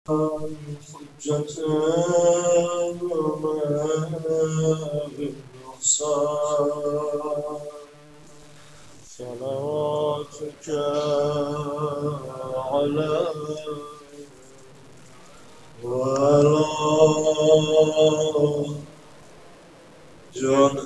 حجة صلواتك على وعلى جان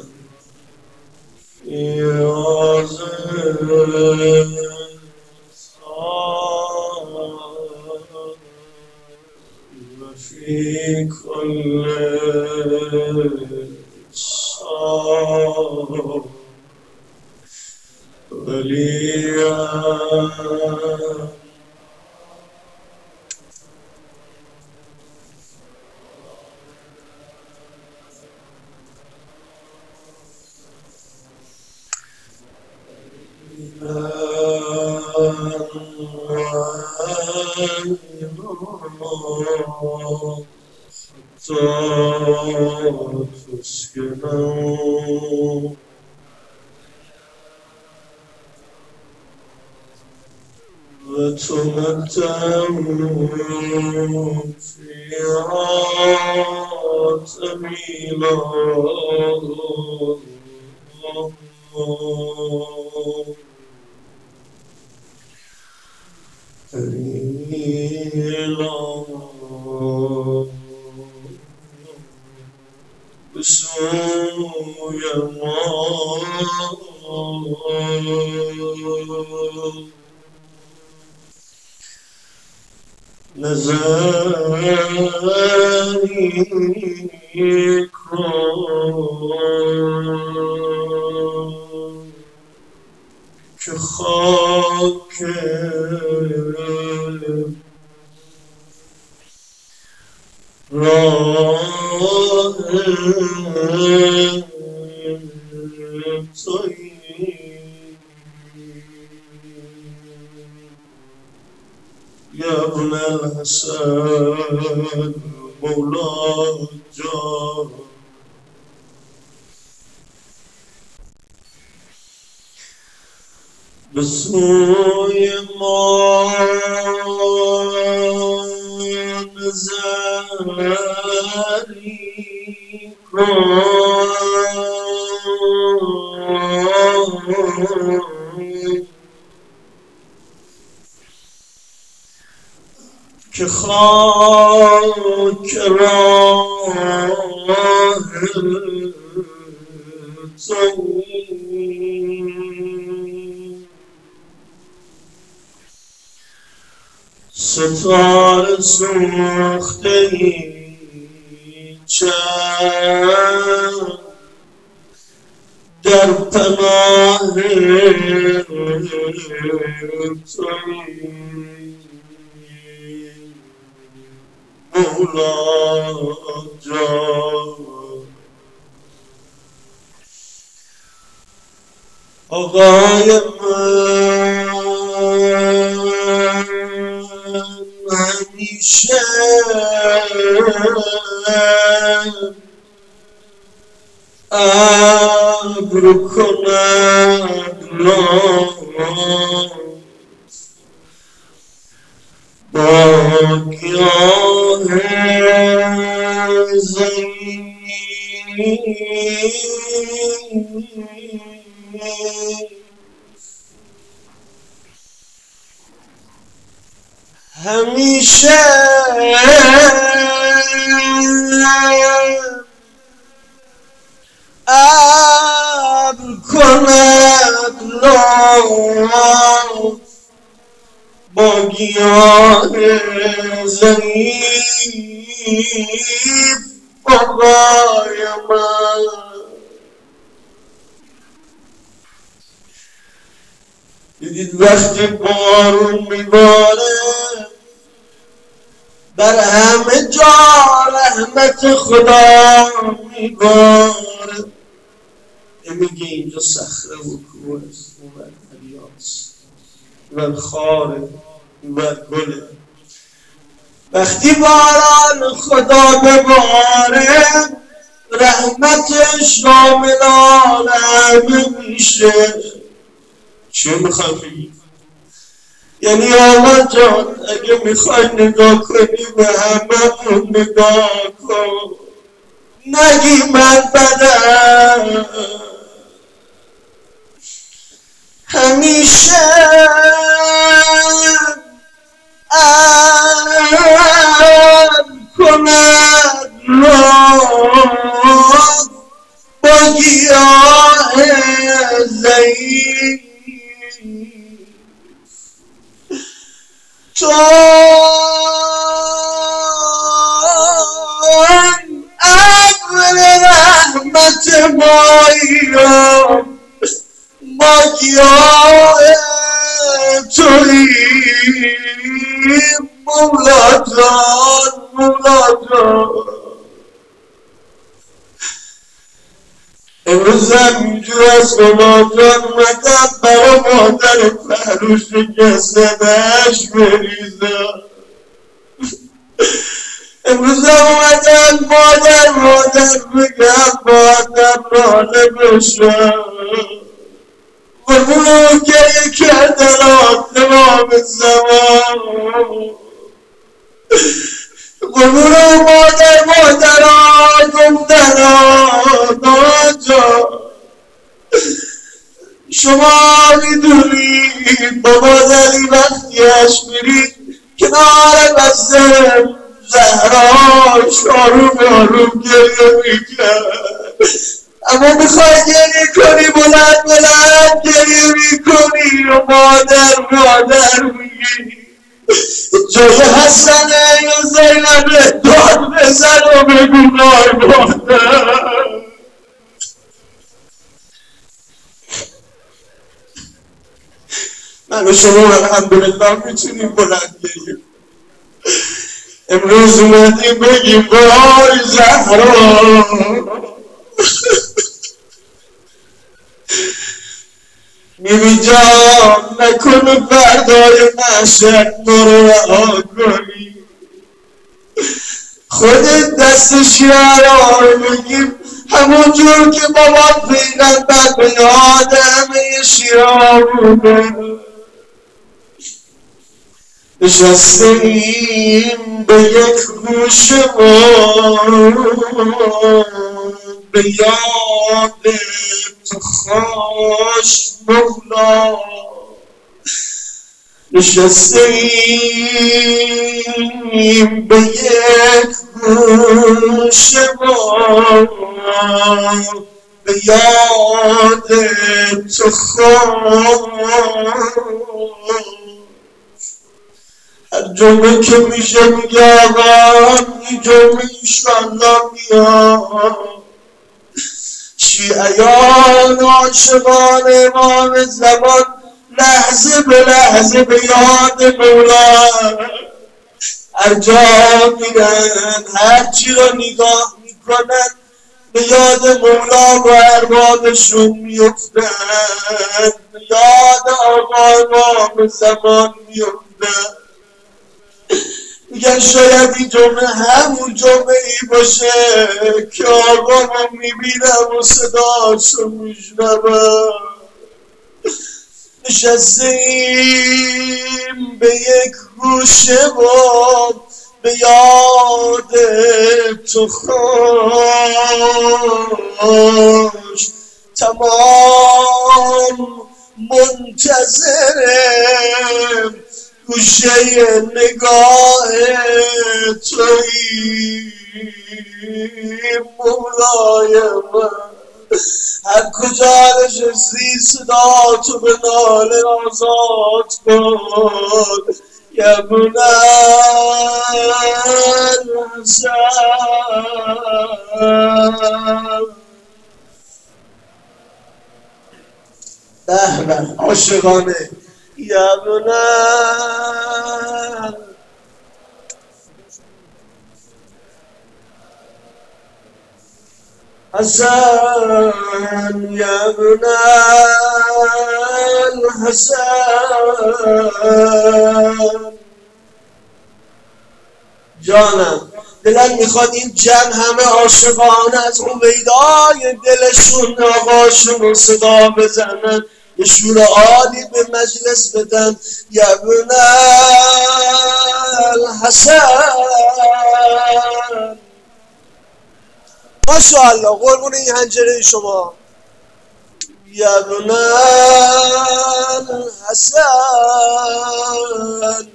في كل صار وليا تسكنوا وتمتعوا فيها طويلا بسوء الله نزاريكم كخاك راه يا ابن الحسن مولاي جان بسوی ما نزاری کن که خاک راه ستاره سوخته چند در پناه تویی مولا جان آقای من همیشه ابر کند با گیاه زمین همیشه ابر کند لطف با گیاه ضعیف آقای من دیدید وقتی بارون میباره بر همه جا رحمت خدا میباره میگه اینجا صخره و کوه است اونور دریاست اونور خاره اونور گله وقتی باران خدا بباره رحمتش شامل عالم میشه چه میخوام بگیم یعنی آقا جان اگه میخوای نگاه کنی به همه نگاه کن، نگی من بدم. همیشه کند راه با گیاه ضعیف، چون ابر رحمت مایی را با گیاه تویی مولا جان، مولا جان. امروز هم اینجور از مولا جان اومدم برا مادر پهلو شکسته بهش بریزم. امروز هم اومدم مادر بگم مادر ناله بشم. قربونو گریه کردن آسمان زمان، قربونو مادر گفتن آجا. شما میدونید با مادری وقتیش میرید کنار بسته زهراش آروم گریه میکرد، اما میخوای گریه کنی بلند گریه میکنی و مادر میگی. جای حسنه یا زینبه داد بزن و بگو نای مادر. من و شما الحمدلله میتونیم بلند گریه. امروز اومدیم بگیم وای زهرا، میمی جان نکنه فردای محشر ما رو رها کنی. خودت دست شیعه بگیم همون جور که بابا پیغمبر به یاد همه شیعه بوده. نشستیم به یک گوشه به یاد تو خوش مولا. نشستیم به یک گوشه به یاد تو خوش. هر جمعه که میشه میگه آقا این جمعه ایشالله میاد. شیعیان عاشقان امام زمان لحظه به لحظه به یاد مولا هر جا میرن، هر چی رو نگاه میکنن به یاد مولا و اربابشون میفتن، به یاد آقا امام زمان میفتن. میگن شاید این جمعه همون جمعه ای باشه که آقا رو میبینم و صداشو میشنوم. نشستیم به یک گوشه به یاد تو خوش، تمام منتظرم گوشه نگاه تویی مولای من. هر کجا نشستی صدا تو به ناله آزاد کن. یا بلند به به عاشقانه یا بلند حسن یا بلند حسن. جانم دلم میخواد این جمع همه عاشقان از هویدای دلشون آقاشون رو صدا بزنن یه شور عالی به مجلس بدن. یا ابن الحسن. ماشاءالله، قربون این حنجره شما. یا ابن الحسن.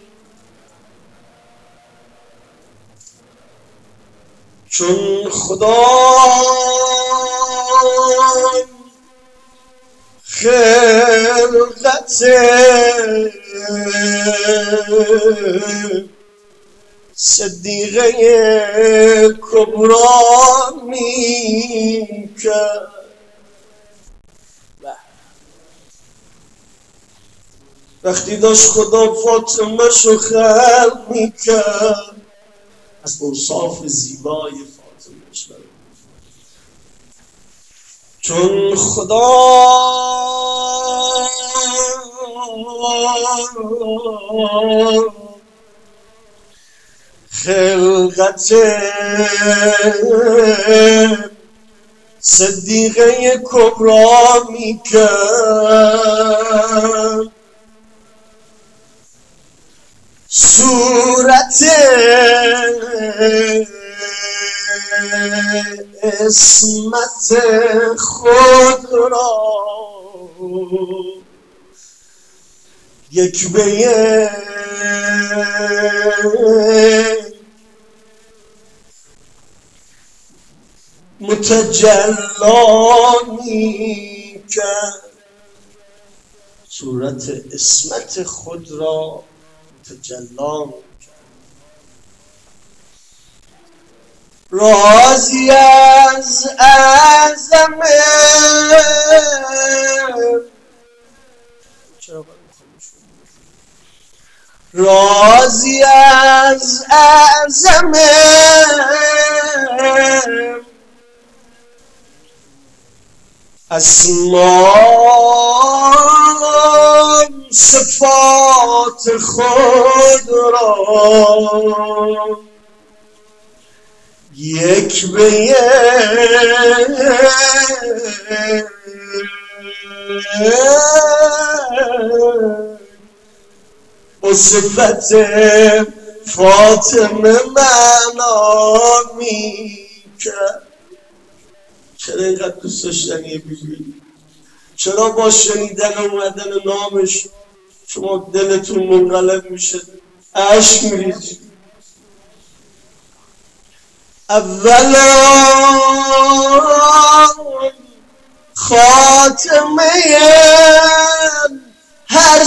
چون خدا خلقت صدیقه کبرا میکرد، وقتی داشت خدا فاطمه شو خلق میکرد، از اوصاف زیبای فاطمه شد. چون خدا خلقت صدیقه کبرا میکرد، صورت عصمت خود را یک به یک متجلا میکرد، صورت عصمت خود را متجلا میکرد. راضی از عظمت راضی از عظمت اسما صفات خود را یک به یک با صفت فاطمه معنا میکرد. چرا اینقدر دوست داشتنی بیبی؟ چرا با شنیدن و اومدن نامش شما دلتون منقلب میشه، اشک میریزید؟ اولا خاتمه هر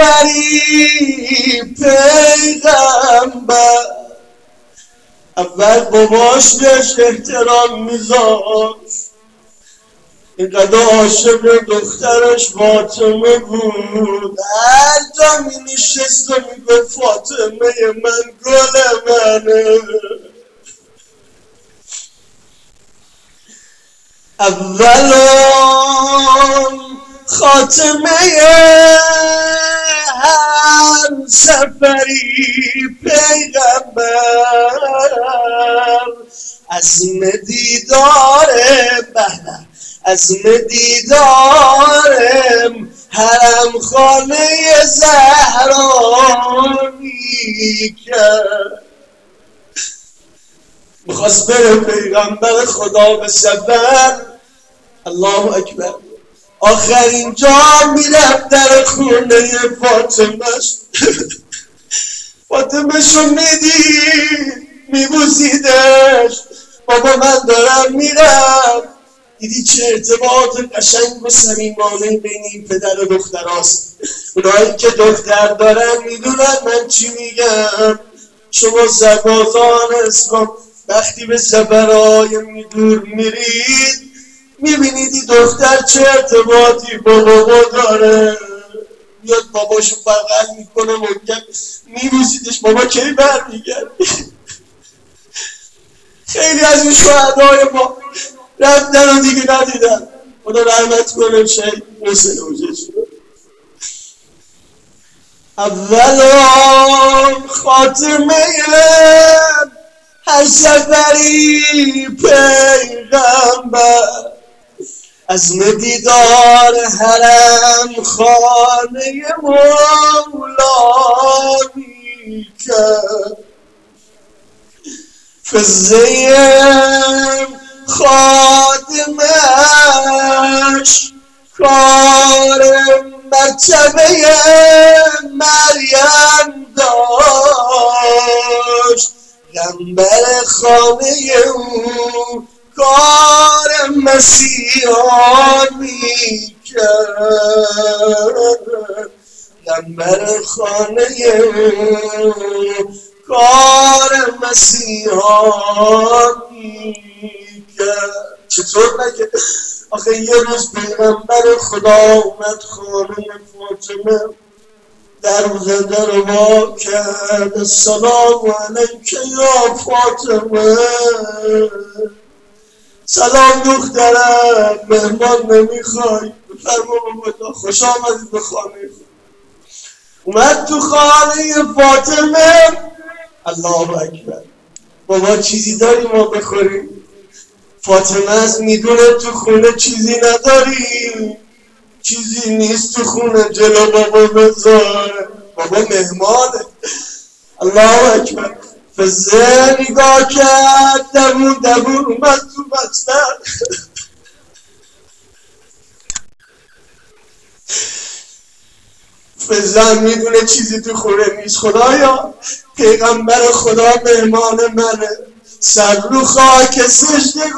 سفری پیغمبر، اول باباش بهش احترام میذاشت، اینقدر عاشق دخترش فاطمه بود، هر جا می نشست و میگفت فاطمه من گل منه. اولم خاتمه هر سفری پیغمبر، عزم دیدار بهر عزم دیدارم حرم خانه زهرا میکرد. میخواست بره پیغمبر خدا به سفر، الله اکبر، آخرین جا میرفت در خونه فاطمهش. فاطمهشو میدید میبوسیدش، بابا من دارم میرم. دیدی چه ارتباط قشنگ و صمیمانه بین این پدر و دختراست. اونایی که دختر دارن میدونن من چی میگم. شما سربازان اسلام وقتی به سفرهای دور میرید میبینید دختر چه ارتباطی با بابا داره، میاد باباشو بغل میکنه محکم میبوسیدش، بابا کی برمیگرد. خیلی از این شهدای ما رفتن و دیگه ندیدن. خدا رحمت کنه شهید حسین اوجش. اولم خاتمه هر سفری پیغمبر، عزم دیدار حرم خانه مولا می کرد. فزیم خادمش کار مرتبه مریم داشت، غمبر خانه او کار مسیحا می کرد. غمبر خانه او کار مسیحا می کرد. چطور نکرد؟ آخه یه روز پیغمبر خدا اومد خانه فاطمه، در زنده رو وا کرد. السلام علیک یا فاطمه. سلام دخترم، مهمان نمیخوای؟ بفرما بابا، خوش آمدید به خانه خود. اومد تو خانه فاطمه. الله اکبر. بابا چیزی داری ما بخوریم؟ فاطمه از میدونه تو خونه چیزی نداری، چیزی نیست تو خونه، جلو بابا بذار، بابا مهمانه. الله اکبر. فزه نگاه کرد، دوون اومد تو مطلب. فزه میدونه چیزی تو خونه نیست. خدایا پیغمبر خدا مهمان منه، سر رو خاک سجده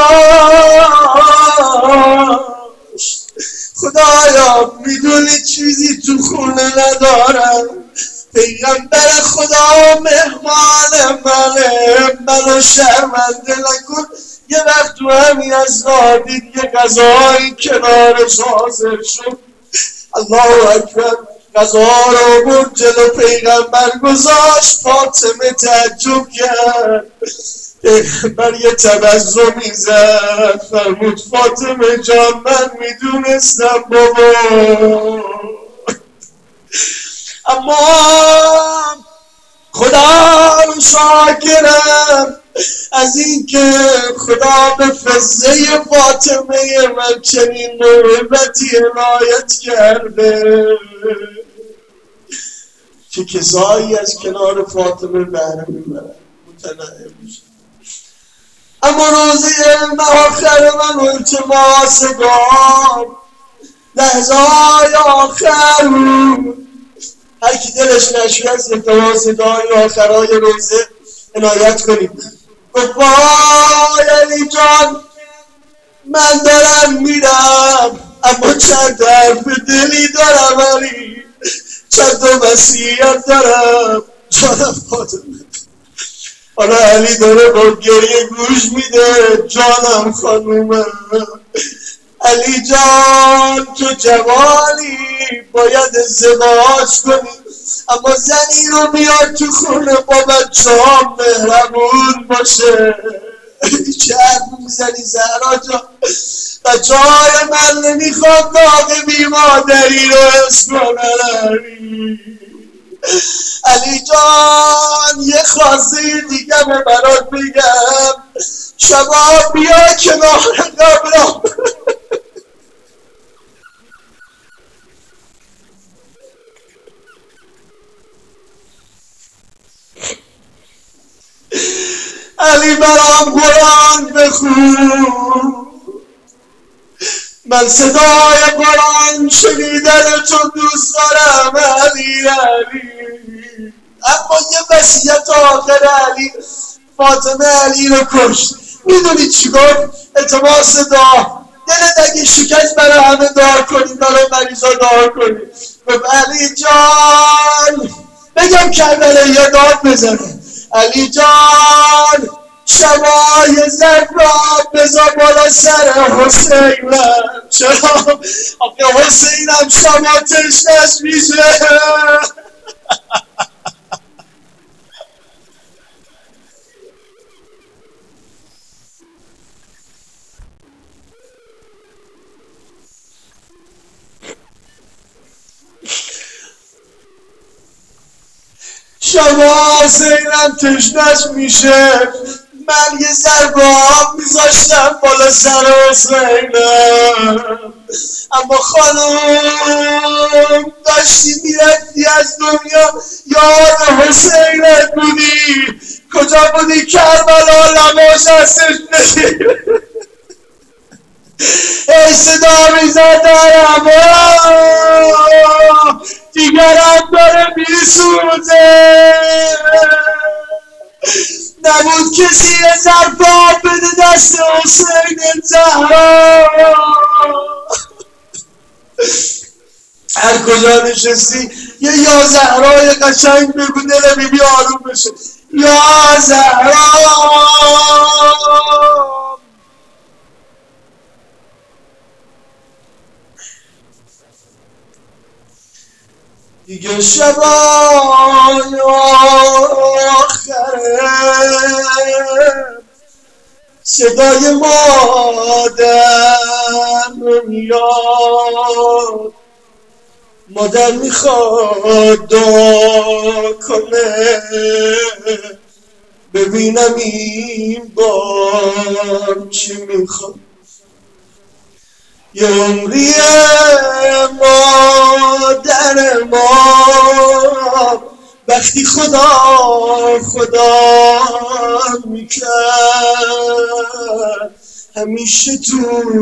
گذاشت. خدایا میدونی چیزی تو خونه ندارم، پیغمبر خدا مهمان منه، منو شرمنده نکن. یه وقت تو همین از دید یه غذایی کنارش حاضر شد. الله اکبر. غذا رو برد جلو پیغمبر گذاشت. فاطمه تعجب کرد. پیغمبر یه تبسمی زد، فرمود فاطمه جان من میدونستم بابا، اما خدا رو شاکرم از این که خدا به فزه فاطمه من چنین محبتی عنایت کرده. چه کسایی از کنار فاطمه بهره میبرن، متنعم میشن. اما روزی علم آخر من و التماس دعا، لحظه های آخر بود. هر کی دلش نشید از التماس دعای آخرهای روزه عنایت کنید. گفت وای علی جان من دارم میرم، اما چند حرف دلی دارم علی، چند وصیت دارم. جانم فاطمه. حالا علی داره با گریه گوش میده. جانم خانومم، علی جان تو جوالی باید ازدواج کنی، اما زنی رو بیار تو خونه با بچه ها مهربون باشه. چه حرف میزنی زهرا جان؟ بچه های من نمیخواد داغ بی مادری رو حس کنن. علی جان یه خاصی دیگه به برات بگم، شبا بیا کنار قبرم. علی برام قرآن بخون، من صدای قرآن شنیدن چون دوست دارم علی. اما یه وصیت آخر علی، فاطمه علی رو کشت. میدونی چی گفت؟ التماس دعا، دلت اگه شکست برای همه دعا کنی، برای مریضا دعا کنی. گفت علی جان بگم کربلایی یه داد بزنه. علی جان شبای زرد بذار بالا سر حسینم. چرا؟ آقا حسینم شما تشنش میشه. شما حسینم تشنش میشه. من یه ضربه میذاشتم بالا سر حسینم، اما خانم داشتی میرفتی از دنیا یاد حسینت بودی. کجا بودی کربلا لباس هستش نشید ای صدا میزد در هوا دیگرم داره میسوزه. نبود کسی یه ظرف آب بده دست حسین زهرا. هر کجا نشستی یه یا زهرای قشنگ بگو دل بیبی آروم بشه. یا زهرا دیگه شبای آخره صدای مادر نمیاد، مادر میخواد دعا کنه ببینم این بار چی میخواد. یه عمریه مادر ما وقتی خدا میکرد همیشه تو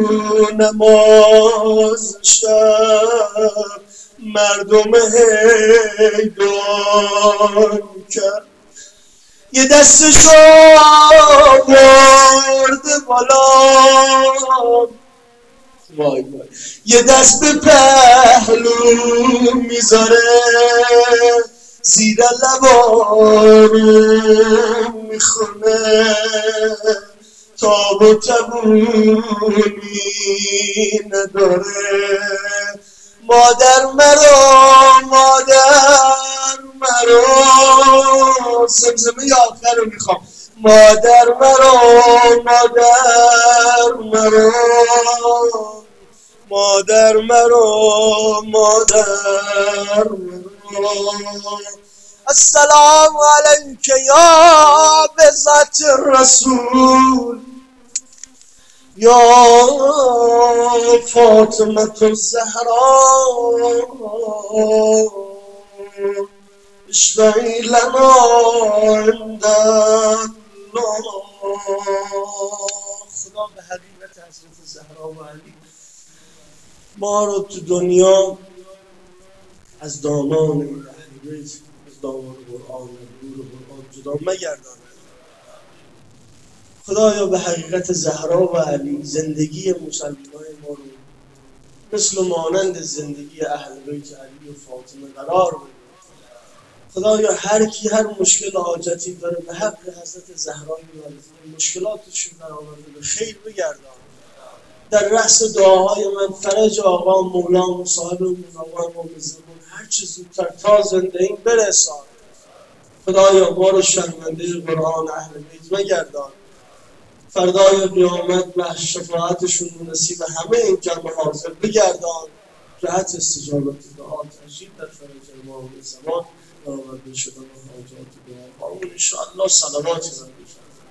نماز شب مردم هی دعا میکرد. یه دستشو برده بالا، وای وای، یه دست به پهلو میذاره زیر لبارو میخونه تاب و تبونی نداره. مادر مرا زمزمه ی آخر رو میخوام. مادر مرا السلام علیک یا بذات الرسول یا فاطمة الزهراء اشفعی لنا عند الله. خدا به حقیقت حضرت زهرا و علی ما رو تو دنیا از دامان این اهل بیت، از دامان قرآن، نور قرآن جدا مگرداند. خدایا به حقیقت زهرا و علی زندگی مسلمانان ما رو مثل مانند زندگی اهل بیت علی و فاطمه قرار بده. خدایا هر کی هر مشکل و حاجتی داره به حق حضرت زهرا می‌آورد، مشکلاتش رو برآورده به خیر بگردان. در رأس دعاهای من فرج آقا مولا صاحب منوان و زمان هر چه زودتر تا زنده این برسان. خدایا ما رو شرمنده قرآن اهل بیت مگردان. فردای قیامت و شفاعتشون نصیب همه این جمع حاضر بگردان. جهت استجابت دعا تجدید در فرج ما و زمان برآورده شدن حاجات دعا. و انشاءالله صلوات بر